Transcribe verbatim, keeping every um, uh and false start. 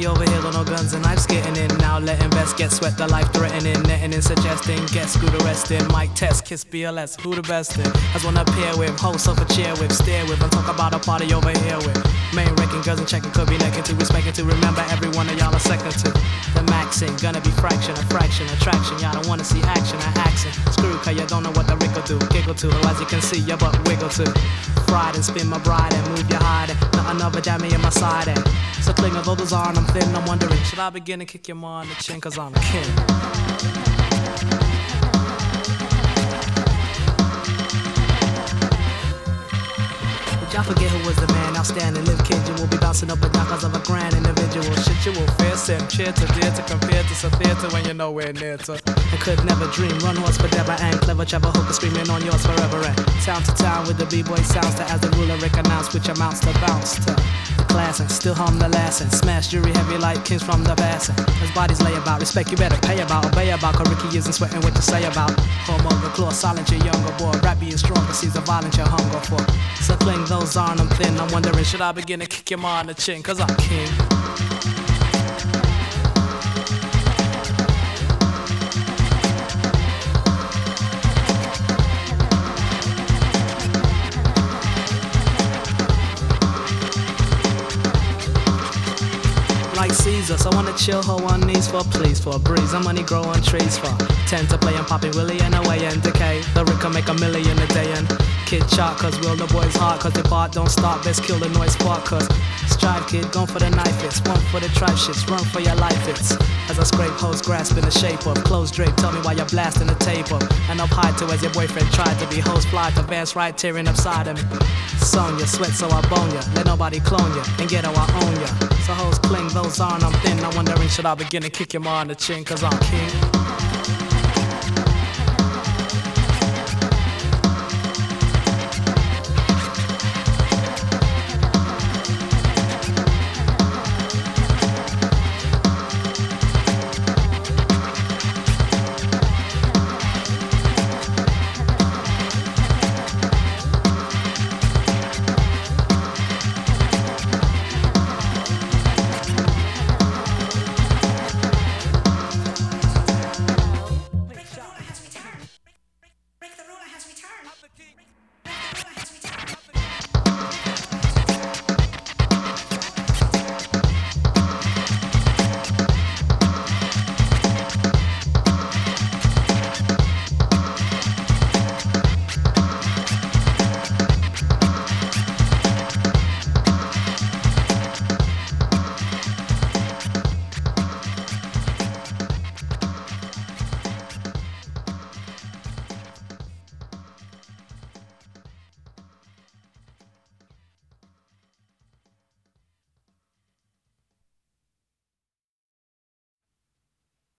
over here, no guns and knives getting in. Now letting best get sweat, the life threatening, netting and suggesting. Get screwed arresting, mic test, kiss B L S, who the best in? As one appear with, host of a chair with, stare with, and talk about a party over here with. Main wrecking, girls and checking, could be necking to, respecting to, remember every one of y'all a second to. The maxing, gonna be fraction, a fraction, attraction, y'all don't wanna see action, a action. Screw, cause you don't know what the wriggle do, giggle to, as you can see, your butt wiggle to. Fried and spin my bride and move your hide and not another jammy in my side and. So cling of those are and I'm thin, I'm wondering, should I begin to kick your ma on the chin cause I'm king? Y'all forget who was the man, outstanding, live kid. You will be bouncing up and down cause of a grand individual. Shit, you will fear, send cheer to dear to compare to some theater when you're nowhere near to. And could never dream, run horse for Deborah and clever Trevor Hooker screaming on yours forever. And town to town with the b-boy sounds to as the ruler Rick announced, which amounts to bounce to the class and still hum the last and smash jury heavy like kings from the past. And as bodies lay about, respect you better pay about, obey about. Cause Ricky isn't sweating what you say about. Home of the claw, silent your younger boy. Rap being stronger, sees the violence your hunger for. So cling those on, I'm thin, I'm wondering, should I begin to kick your ma on the chin, cause I'm king. Like Caesar, so I wanna chill her on knees for please, for a breeze, and money grow on trees for. Tend to play and poppy Willie and away and decay. The Rick can make a million a day and kid chart, cause will the boys heart, cause the part don't start, best kill the noise part, cause strive kid, gone for the knife it's, one for the tribe shits, run for your life it's. As I scrape hoes grasp in the shape of closed drape, tell me why you're blasting the tape up. And up high to as your boyfriend tried to be host fly to Vance right tearing upside of me. Son ya, sweat so I bone ya, let nobody clone ya, and get how I own ya. So hoes cling those on, I'm thin, I'm wondering should I begin to kick your ma on the chin cause I'm king.